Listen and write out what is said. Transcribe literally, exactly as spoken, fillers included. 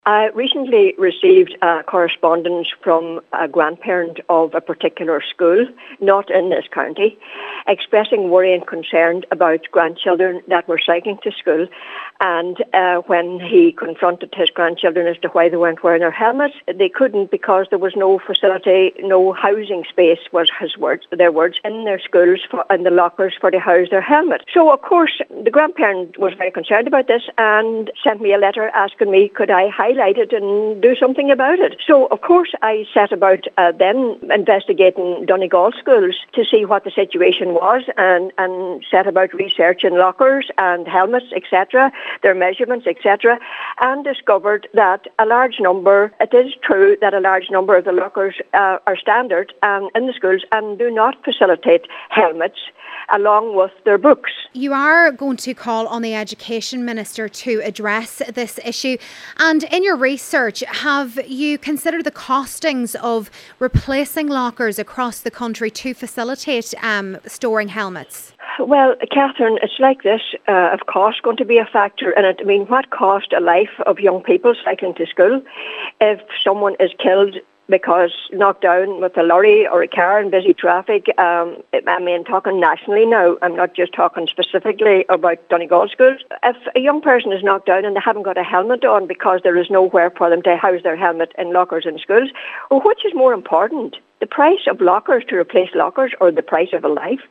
I recently received uh, correspondence from a grandparent of a particular school, not in this county, expressing worry and concern about grandchildren that were cycling to school. And uh, when he confronted his grandchildren as to why they weren't wearing their helmets, they couldn't because there was no facility, no housing space, was his words, their words, in their schools for, in the lockers for to house their helmet. So, of course, the grandparent was very concerned about this and sent me a letter asking me could I highlight it and do something about it. So, of course, I set about uh, then investigating Donegal schools to see what the situation was and, and set about researching lockers and helmets, et cetera, their measurements, et cetera, and discovered that a large number, it is true that a large number of the lockers uh, are standard um, in the schools and do not facilitate helmets along with their books. You are going to call on the Education Minister to address this issue. And in your research, have you considered the costings of replacing lockers across the country to facilitate um, storing helmets? Well, Catherine, it's like this. Uh, of course, going to be a factor in it. I mean, what cost a life of young people cycling to school? If someone is killed because knocked down with a lorry or a car in busy traffic, um, I mean, talking nationally now, I'm not just talking specifically about Donegal schools. If a young person is knocked down and they haven't got a helmet on because there is nowhere for them to house their helmet in lockers in schools, well, which is more important? The price of lockers to replace lockers or the price of a life?